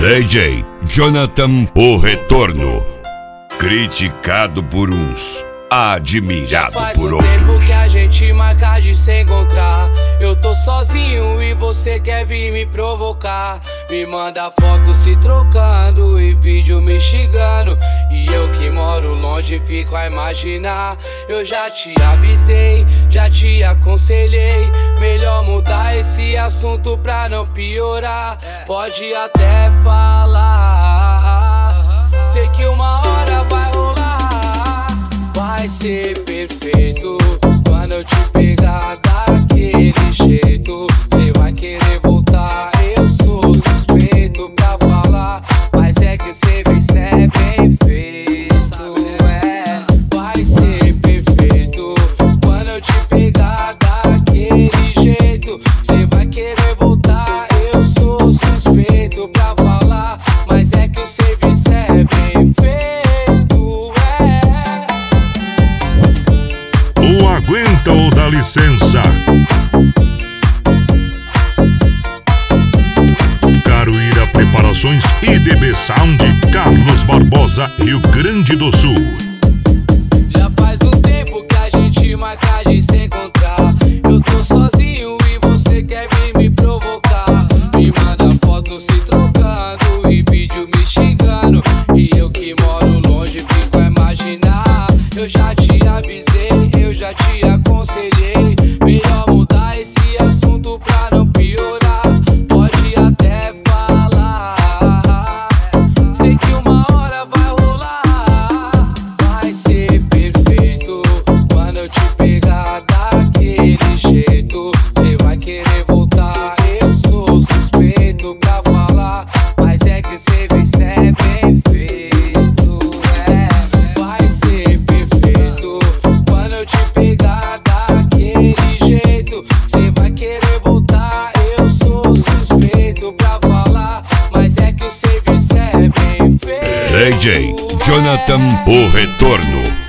DJ Jonathan, o retorno. Criticado por uns, admirado por outros. Faz um tempo que a gente marca de se encontrar. Eu tô sozinho e você quer vir me provocar. Me manda foto se trocando e vídeo me xingando. E eu que moro longe fico a imaginar. Eu já te avisei, já te aconselhei. Melhor mudar esse assunto pra não piorar. Pode até falar, sei que uma hora vai rolar. Vai ser perfeito quando eu te pegar daquele jeito. Cê vai querer voltar, eu sou suspeito pra falar, mas é que cê vê cê é bem feito, é. Vai ser perfeito quando eu te pegar daquele jeito. Cê vai querer voltar, eu sou suspeito pra falar, mas é que cê vê cê é bem feito, é. Ou aguenta ou dá licença. Caruíra Preparações e DB Sound, Carlos Barbosa, Rio Grande do Sul. Já faz um tempo que a gente marca de se encontrar. Eu tô sozinho e você quer vir me provocar. Me manda foto se trocando e vídeo me xingando. E eu que moro longe fico a imaginar. Eu já te avisei, eu já te aconselhei. Melhor mudar esse assunto pra não piorar. Pode até falar, sei que uma hora vai rolar. Vai ser perfeito quando eu te pegar daquele jeito. Cê vai querer voltar, eu sou suspeito pra falar, mas é que cê vê cê é bem feito, é. Vai ser perfeito quando eu te pegar daquele jeito. Cê vai querer voltar, eu sou suspeito pra falar, mas é que cê vê cê é bem feito. DJ Jonathan, o retorno.